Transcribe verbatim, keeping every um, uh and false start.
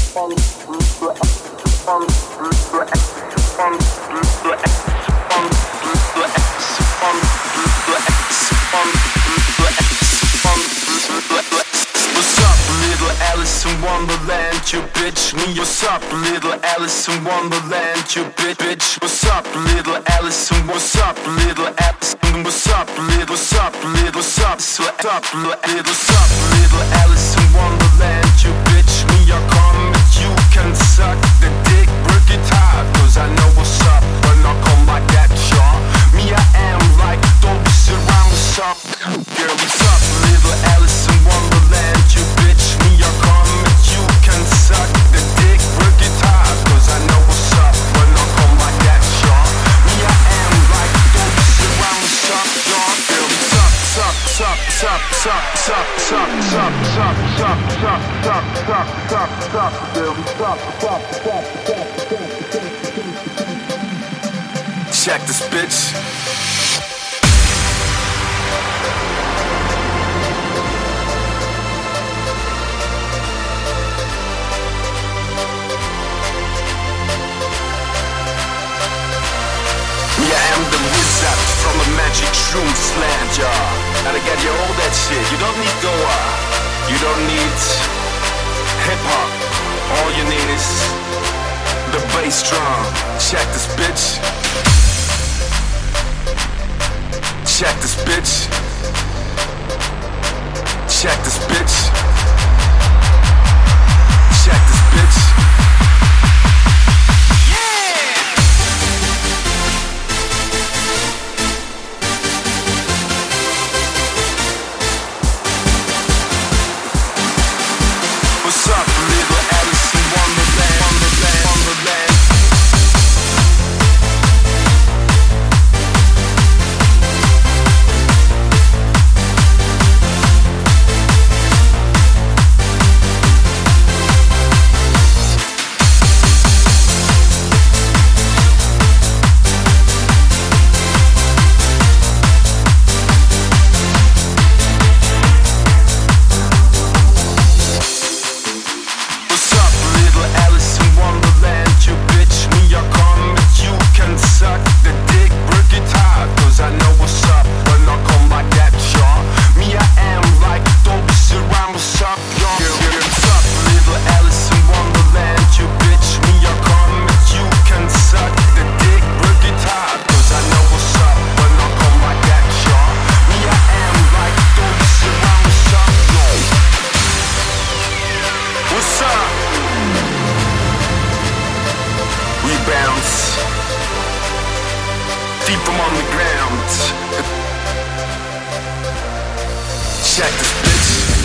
Alice in Wonderland, you bitch me. What's up, little Alice in Wonderland, you bitch, bitch. What's up, little Alice in what's up, little Alice in what's up, little what's up, little what's up, so up, little what's up, little Alice in Wonderland, you bitch me. I come and you can suck the dick, work it hard, cause I know what's up when I come like that, y'all. Me, I am like, don't be sit around, what's up, girl, what's up, little Alice in Wonderland, you bitch me. I come and you can suck the dick, work it hard, cause I know what's up when I come like that, y'all. Me, I am like, don't be sit around, what's up, y'all, girl, what's up, suck, suck, suck, suck, suck, suck, suck, suck, suck, suck, suck, suck, suck, suck, girl, suck, suck, suck, suck, check this bitch. I am the wizard from the magic shrooms land, y'all. Gotta get you all that shit. You don't need Goa, you don't need hip-hop. All you need is the bass drum. Check this bitch. Check this bitch. Check this bitch. Check this bitch. What's up, little Alice in Wonderland, Wonderland, Wonderland. Deep from underground. Check this bitch.